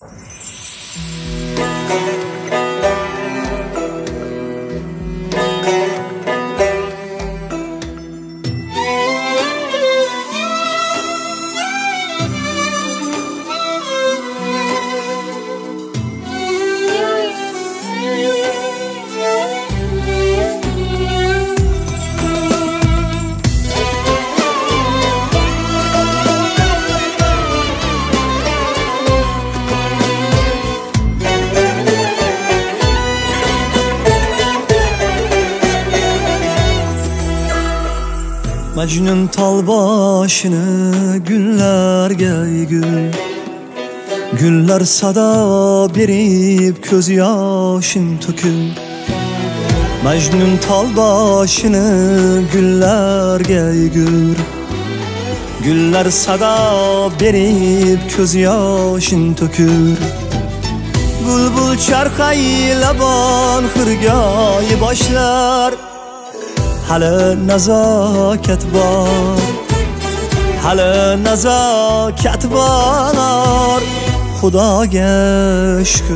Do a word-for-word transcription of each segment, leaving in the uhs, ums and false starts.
Mecnun tal başını güllerge gül, güller sada berip köz yaşın tökül. Mecnun tal başını güllerge gül, güller sada berip köz yaşın tökül. Bülbül çarkayla ban hırgayı başlar, hali nazokat bor, hali nazokat bor, Xudoga shukr.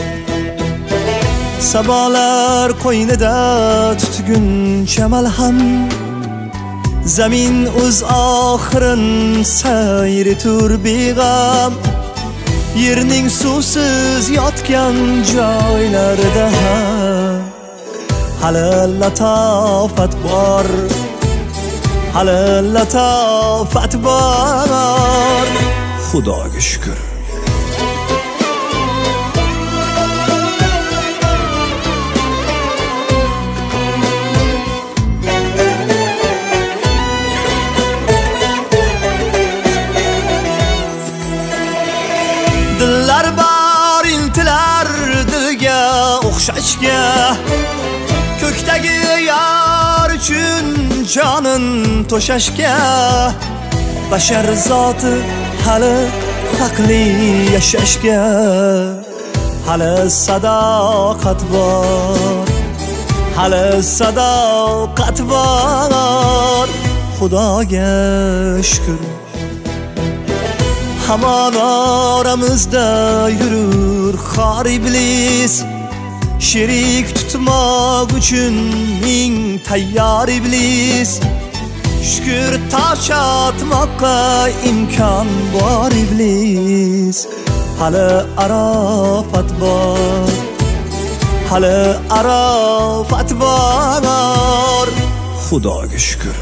Sabolar qo'ynida tutguncha malham, zamin o'z oxirin sayri tur beg'am. Yerning suvsiz yotgan joylarida hali latofat bor, hali latofat bor, Xudoga shukr. Dillar bor intilar dilga o'xshashga, ko'kdagi yor uchun jonin to'shashga. Bashar zoti hali haqli yashashga, hali sadoqat bor, hali sadoqat bor, Xudoga shukr. Hamon oramizda yurur xor iblis, sherik tutmoq uchun ming tayyor iblis. Shukr tosh otmoqqa imkon bor iblis, hali arofat bor, hali arofat bor, Xudoga shukr.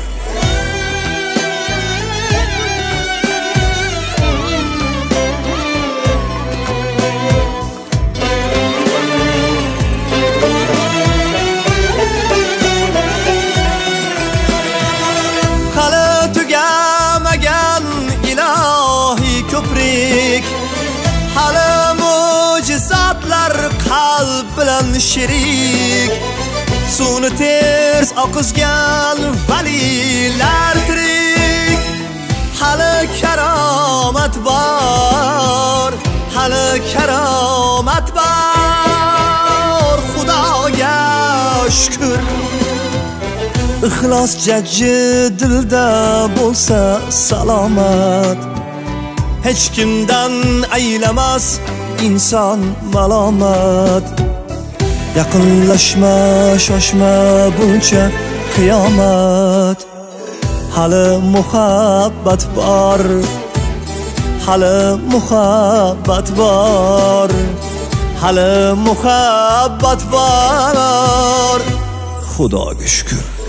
Hali mo'jizotlar qalb bilan sherik, suvni ters oqizgan valilar tirik. Hali karomat bor, hali karomat bor, Xudoga shukr. Ixlos jajji dilda bo'lsa salomat, hech kimdan aylamas inson malomat. Yaqinlashma, shoshma buncha qiyomat. Hali muhabbat bor, hali muhabbat bor, hali muhabbat bor, Xudoga shukr.